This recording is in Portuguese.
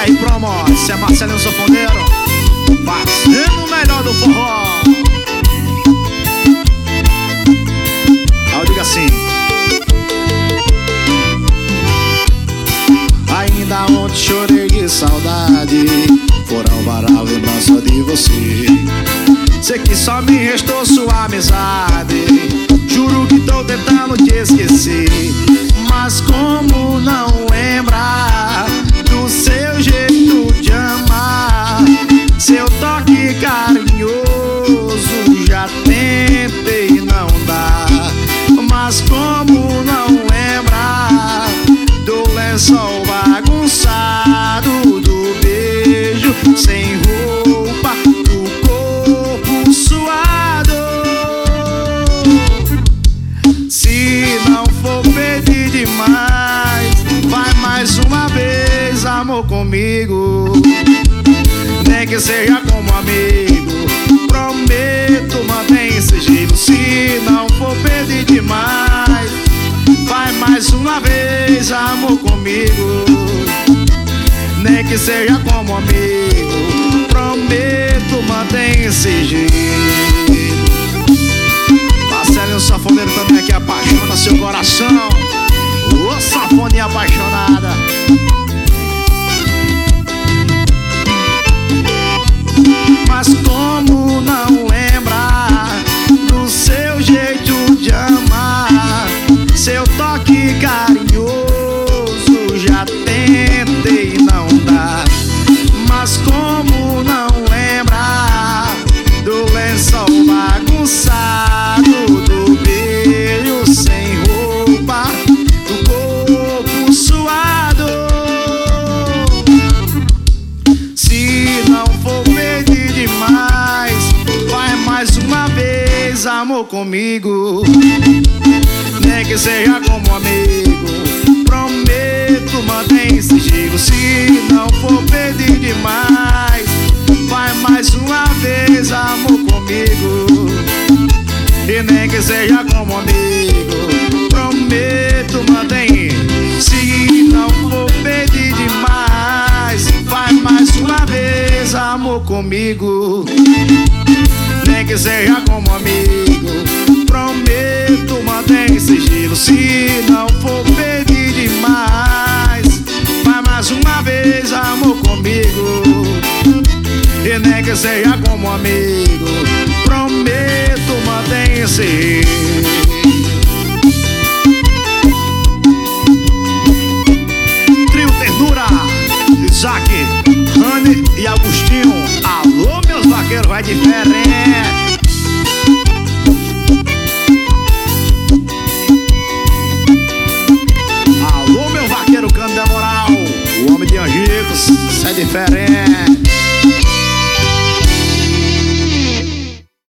JR Promo, esse é Marcelinho Sanfoneiro, fazendo o melhor do forró. Aí eu digo assim: ainda ontem chorei de saudade, fora o varal lembrança de você. Sei que só me restou sua amizade, juro que tô tentando te esquecer. Mas como não lembrar do seu jeito de amar, seu toque carinhoso, já tentei, não dá. Mas como não lembrar do lençol bagunçado, do beijo sem roupa, do corpo suado. Se não for pedir demais, vai mais uma vez, amor, comigo. Nem que seja como amigo, prometo, mantém sigilo. Se não for pedir demais, vai mais uma vez, amor, comigo. Nem que seja como amigo, prometo, mantém sigilo. Marcelinho Sanfoneiro também aqui apaixona seu coração. Ô sanfoninha apaixonada. Mas como não lembrar do seu jeito de amar, seu toque carinhoso, já tentei, não dá. Mas como não lembrar do lençol bagunçado, do beijo sem roupa, do corpo suado. Se não for pedir demais, vai mais uma vez, amor, comigo. Nem que seja como amigo, prometo, mantém sigilo. Se não for pedir demais, vai mais uma vez, amor, comigo. E nem que seja como amigo, prometo, mantém. Se não for pedir demais, vai mais uma vez, amor, comigo. Nem que seja como amigo, prometo, mantém sigilo. Se não for pedir demais, vai mais uma vez, amor, comigo. E nem que seja como amigo, prometo, mantém sigilo. Trio Ternura, Isaac, Rani e Agostinho. Alô, meus vaqueiros, vai diferente. Alô, meu vaqueiro, cano da moral, o homem de Angicos, isso é diferente.